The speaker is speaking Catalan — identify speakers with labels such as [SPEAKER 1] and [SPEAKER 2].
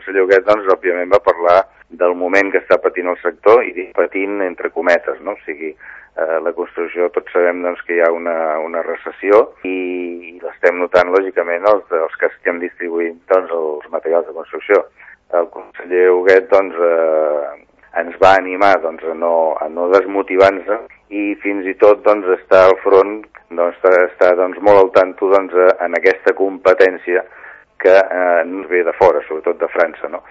[SPEAKER 1] conseller Huguet, doncs, òbviament va parlar del moment que està patint el sector, i dic patint entre cometes, no? O sigui, la construcció, tots sabem doncs, que hi ha una recessió i l'estem notant, lògicament, els que estem distribuint doncs, els materials de construcció. El conseller Huguet doncs, ens va animar doncs, a no desmotivar-nos i fins i tot doncs, estar al front, doncs, estar doncs, molt al tanto doncs, en aquesta competència que ens ve de fora, sobretot de França, no?